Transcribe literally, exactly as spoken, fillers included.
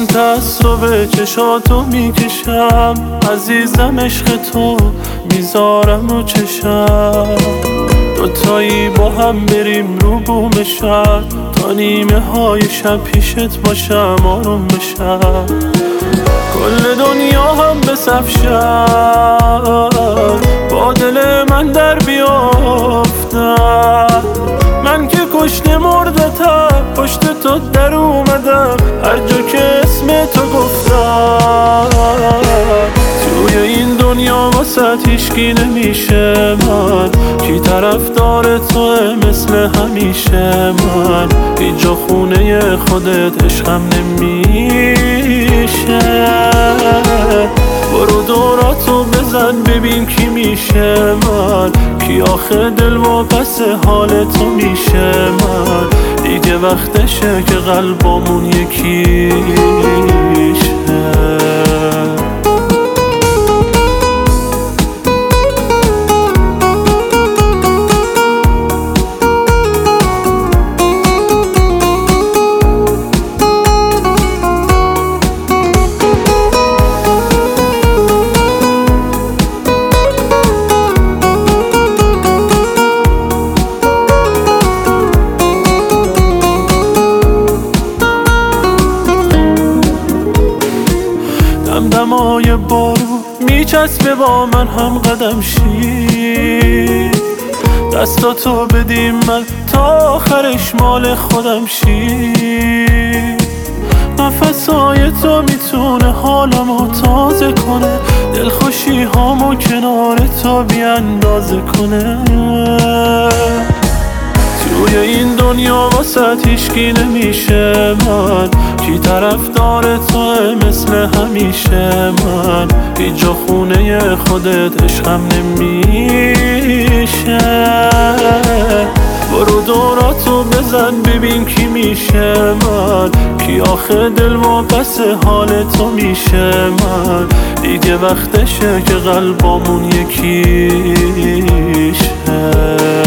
تعصب چشاتو میکشم عزیزم، عشق تو میذارم رو چشم. دوتایی با هم بریم رو بوم شهر، تا نیمه های شب پیشت باشم آروم بشم. کل دنیا هم به صف شد، با دل من در بیافتم. من که کشته مردتم، پشت تو در اومدم، هر جا که اسم تو گفتم. توی این دنیا واسه هیچکی نمیشه من، کی طرفدار توه مثل همیشه من. اینجا خونه خودت عشقم نمیشه. برو دوراتو بزن ببین کی میشه من، کی آخه دل واپس حال تو میشه من. دیگه وقتشه که قلبامون یکیشه. دمدمای بارو میچسبه با من هم قدم شی، دستاتو بدیم من تا آخرش مال خودم شی. نفسای تو میتونه حالمو تازه کنه، دلخوشی هامو کنار تو بیاندازه کنه. توی این دنیا واسه هیچکی نمیشه من، کی طرفدار توه مثل همیشه من. اینجا خونه خودت عشقم نمیشه. برو دوراتو بزن ببین کی میشه من، کی آخه دل واپس حال تو میشه من. دیگه وقتشه که قلبامون یکیشه.